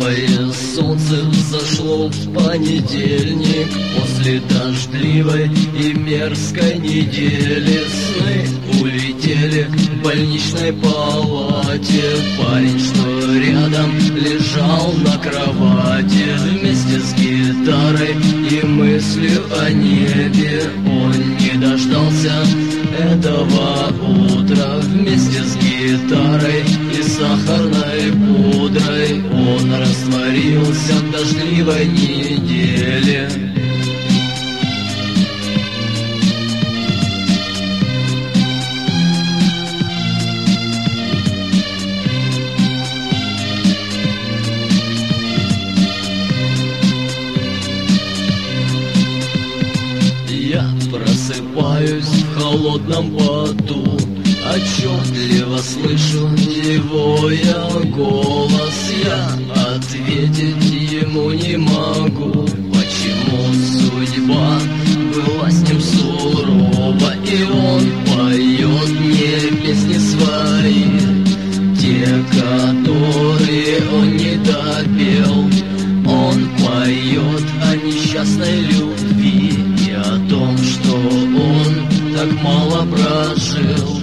Ржавое солнце взошло в понедельник после дождливой и мерзкой недели. Сны улетели в больничной палате. Парень, что рядом, лежал на кровати вместе с гитарой и мыслью о небе. Он не дождался этого утра. Вместе с гитарой и сахарной пудрой он растворился в дождливой неделе. Я просыпаюсь в холодном поту, отчетливо слышу его я голос. Я ответить ему не могу, почему судьба была с ним сурова. И он поет мне песни свои, те, которые он не допел. Он поет о несчастной любви и о том, что он так мало прожил.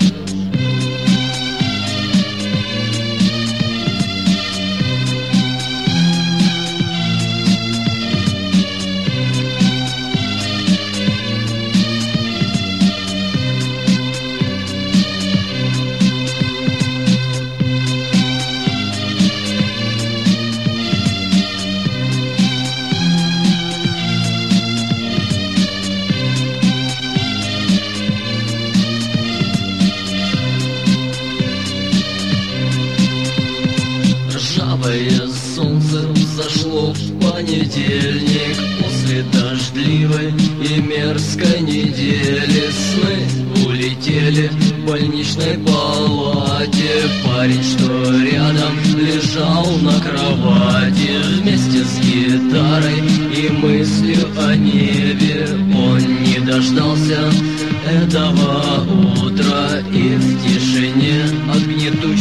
Ржавое солнце взошло в понедельник после дождливой и мерзкой недели. Сны улетели в больничной палате. Парень, что рядом, лежал на кровати вместе с гитарой и мыслью о небе. Он не дождался этого утра и в тишине от гнетущей